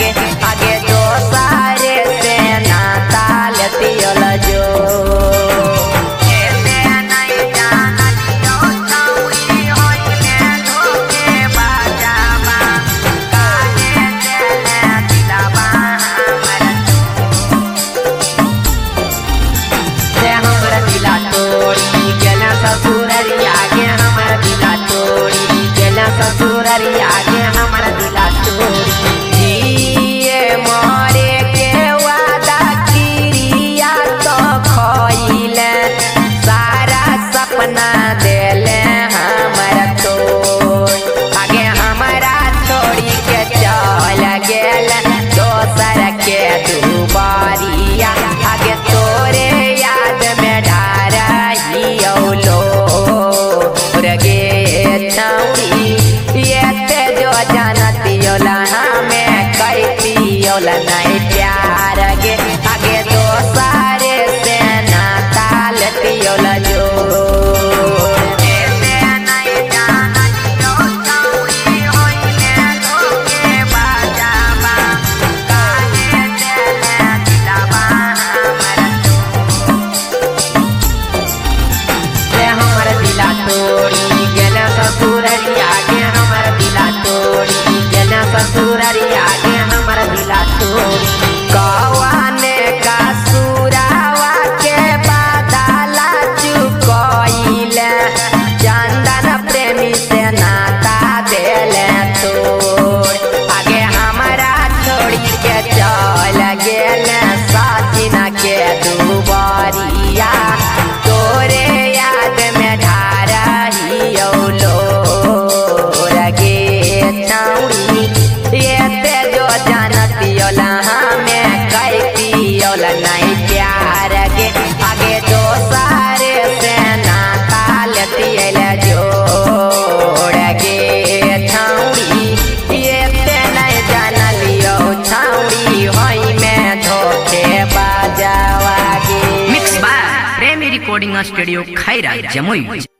गे आगे दो सारे से नाता लेतियल जो ससुररिया के हमारा दिला तोड़ी जिए मरे के वादा किरिया तो खोइले सारा सपना देले हमारा तोड़ आगे हमारा छोड़ी के चल गेल दोसर के दुबारिया आगे तोरे याद में ढारहियो लो गे छौरी जानतियोला हमें कैतियोला नहीं प्यार गे आगे दो सारे से नाता लेतियोला जो हमारा दिला तोड़ी गेला ससुररिया के हमारा दिला तोड़ी गेला ससुररिया के हमारा दिला तोड़ी कवाने का सुरावा के बादला चुकइले चंदन प्रेमी से नाता देले तोड़ आगे हमारा छोड़ी के चल गेले साजिना के दुबारिया तोरे याद में ढारहियो लो हमें कैतियोला नहीं प्यार गे आगे दो सारे से नाता लेतियल जोड़ गे छौड़ी नहीं जानलियो छौड़ी होई में धोखे बाजावा गे mix by Premi recording studio Khaira Jamui.